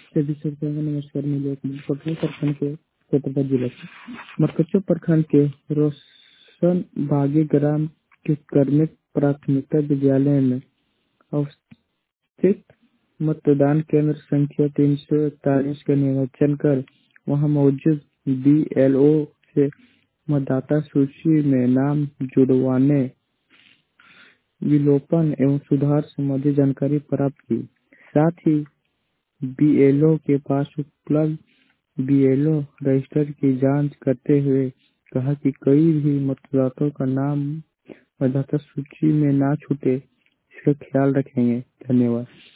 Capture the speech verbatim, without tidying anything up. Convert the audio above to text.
सभी श्रोताओं को नमस्कार। मैं लोकमत पटना प्रखंड के क्षेत्रफल जिला से मरकच्चो प्रखंड के रोशन बागी ग्राम के कर्मिक प्राथमिक विद्यालय में अवस्थित मतदान केंद्र संख्या तीन सौ इकतालीस का निरीक्षण कर वहां मौजूद बी एल ओ से मतदाता सूची में नाम जुड़वाने, विलोपन एवं सुधार संबंधी जानकारी प्राप्त की। साथ ही बी एल ओ के पास उपलब्ध बी एल ओ रजिस्टर की जांच करते हुए कहा कि कोई भी मतदाताओं का नाम मतदाता सूची में ना छूटे, इसका ख्याल रखेंगे। धन्यवाद।